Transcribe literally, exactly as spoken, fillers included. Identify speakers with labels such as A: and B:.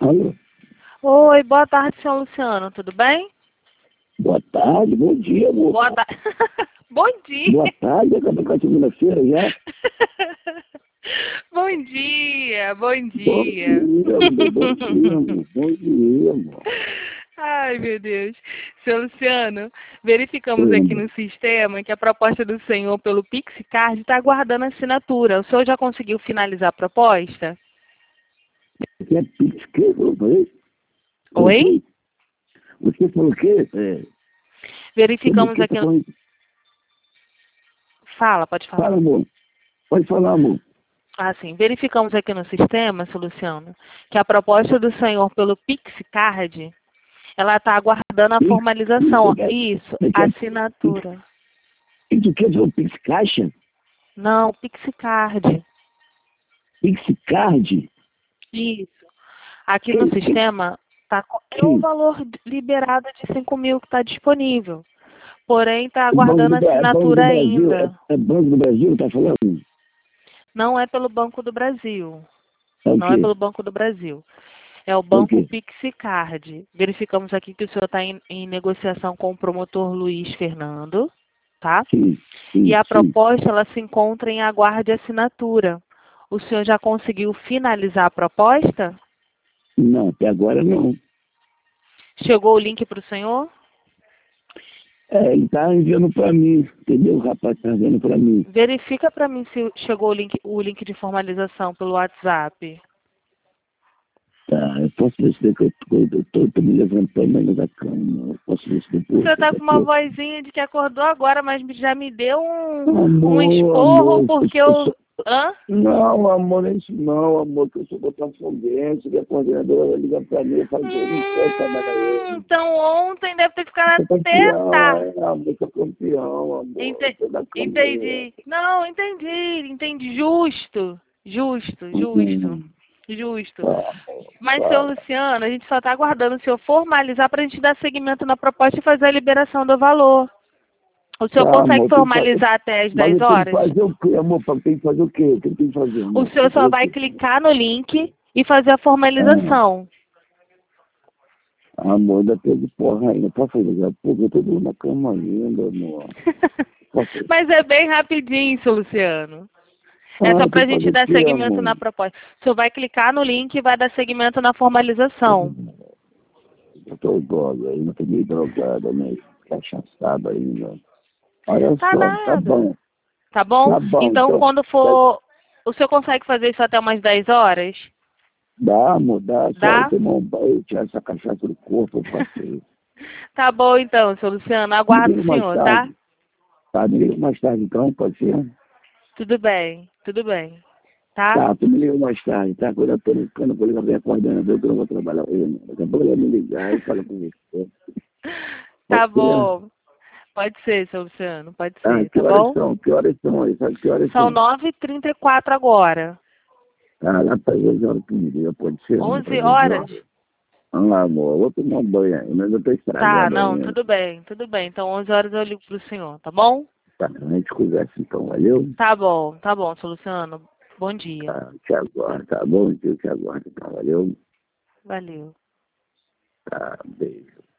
A: Alô?
B: Oi, boa tarde, senhor Luciano, tudo bem?
A: Boa tarde, bom dia, amor.
B: Boa tarde. Bom dia.
A: Boa tarde, acabou com a segunda-feira já.
B: Bom dia, bom
A: Bom
B: dia.
A: dia, amor, bom dia, amor. Bom dia, amor.
B: Ai, meu Deus. Senhor Luciano, verificamos
A: Oi,
B: aqui
A: amor.
B: no sistema que a proposta do senhor pelo PixCard está aguardando assinatura. O senhor já conseguiu finalizar a proposta?
A: Você é Pix, que eu falei?
B: Oi?
A: Você falou o quê? É,
B: Verificamos
A: que
B: aqui...
A: tá falando?
B: Fala, pode
A: Fala,
B: falar.
A: amor. Pode falar, amor.
B: Ah, sim. Verificamos aqui no sistema, senhor Luciano, que a proposta do senhor pelo PixCard, ela está aguardando a
A: Pix?
B: formalização.
A: Você quer,
B: Isso,
A: você quer Pix?
B: assinatura.
A: Pix o quê? Você falou Pix Caixa?
B: Não, PixCard.
A: Pix Card?
B: Isso. Aqui no
A: Que, que,
B: sistema tá, co- é o
A: que?
B: valor liberado de cinco mil que está disponível. Porém, está
A: O Banco
B: aguardando
A: do, Bra- é Banco do
B: assinatura
A: Brasil? É,
B: ainda.
A: é Banco do Brasil, tá falando?
B: Não é pelo Banco do Brasil.
A: É o
B: Não é
A: quê?
B: pelo Banco do Brasil. É o
A: É o
B: Banco
A: quê?
B: PixCard. Verificamos aqui que o senhor está em, em negociação com o promotor Luiz Fernando, tá?
A: Sim,
B: E
A: sim,
B: a
A: sim.
B: proposta, ela se encontra em aguarde de assinatura. O senhor já conseguiu finalizar a proposta?
A: Não, até agora não.
B: Chegou o link para o senhor?
A: É, ele tá enviando pra mim, entendeu? O rapaz tá enviando pra mim.
B: Verifica para mim se chegou o link, o link de formalização pelo WhatsApp.
A: Tá, eu posso ver se que eu tô, eu tô, tô me levantando ainda da cama. Eu posso ver se
B: O
A: depois,
B: senhor tá
A: daqui a
B: com uma
A: pouco.
B: vozinha de que acordou agora, mas já me deu um, um
A: Amor,
B: esporro
A: amor, eu,
B: porque
A: eu
B: eu...
A: sou...
B: Hã?
A: Não, amor, não é isso não, amor, que eu sou botafoguense, que a coordenadora vai ligar pra mim, eu falo que eu não quero trabalhar
B: Hum,
A: hoje.
B: então ontem deve ter ficado
A: Sou
B: até
A: campeão,
B: tarde.
A: é, amor, sou campeão, amor,
B: Ente-
A: sou da cadeia.
B: Entendi. Não, entendi, entendi. Justo, justo, justo,
A: Hum,
B: justo.
A: tá, amor,
B: Mas, senhor
A: tá.
B: Luciano, a gente só está aguardando o senhor formalizar para a gente dar seguimento na proposta e fazer a liberação do valor. O senhor
A: Tá,
B: consegue
A: amor, tem que fazer.
B: formalizar até as
A: Mas
B: dez
A: eu tenho que
B: horas?
A: fazer o quê, amor? Tem que fazer o quê? O que tem que fazer,
B: O
A: amor? Tem
B: senhor
A: que
B: só
A: fazer o
B: vai
A: quê?
B: clicar no link e fazer a
A: Ah,
B: formalização.
A: amor, ainda tem de porra ainda. Posso fazer daqui a pouco? Eu tô dormindo na cama ainda, amor. Posso...
B: Mas é bem rapidinho, seu Luciano. É
A: Ah,
B: só para
A: tem
B: a
A: que fazer
B: gente
A: o
B: dar
A: quê,
B: seguimento
A: amor?
B: na proposta. O senhor vai clicar no link e vai dar seguimento na formalização.
A: Eu tô droga ainda, tô meio drogada, né? Cachaçada ainda. Olha
B: Tá
A: só, tá
B: nada.
A: bom.
B: Tá bom?
A: Tá bom,
B: Então,
A: então.
B: quando for... O senhor consegue fazer isso até umas dez horas?
A: Dá, amor, dá. Só eu
B: Dá?
A: tomar um banho, tirar essa cachaça do corpo, eu faço isso.
B: Tá bom, então, seu Luciano.
A: Me
B: Aguardo
A: liga
B: o
A: mais
B: senhor, tá?
A: tarde. Tá, me liga mais tarde então, pode ser?
B: Tudo bem, tudo bem. Tá?
A: Tá, tu me liga mais tarde, tá? Quando eu tô no cano, vou ligar pra minha coordenadora, que eu não vou trabalhar hoje, não. Daqui a pouco ela vai me ligar e fala com você.
B: Tá
A: Pode ser?
B: bom. Pode ser, seu Luciano, pode
A: Ah,
B: ser,
A: que
B: tá
A: horas
B: bom?
A: são? Que horas são aí? Sabe que horas
B: São
A: são?
B: nove e trinta e quatro agora.
A: Ah, lá pra dez horas que me liga, pode ser, amor, pra
B: onze
A: dez
B: horas?
A: horas. Vamos lá, amor, eu vou tomar um banho ainda, ainda tô
B: Tá,
A: estragado
B: não,
A: ainda.
B: tudo bem, tudo bem. Então onze horas eu ligo pro senhor, tá bom?
A: Tá, a gente conversa então, valeu?
B: Tá bom, tá bom, seu Luciano. Bom dia.
A: Tá, te aguardo, tá bom? Eu te aguardo então, valeu?
B: Valeu.
A: Tá, beijo.